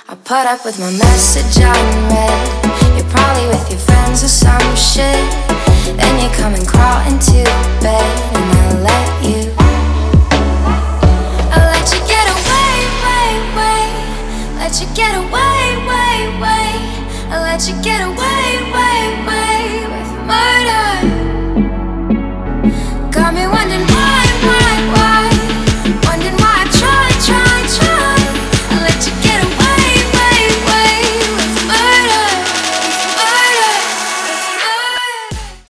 I put up with my message unread. You're probably with your friends or some shit. Then you come and crawl into bed, and I let you get away, let you get away, I let you get away,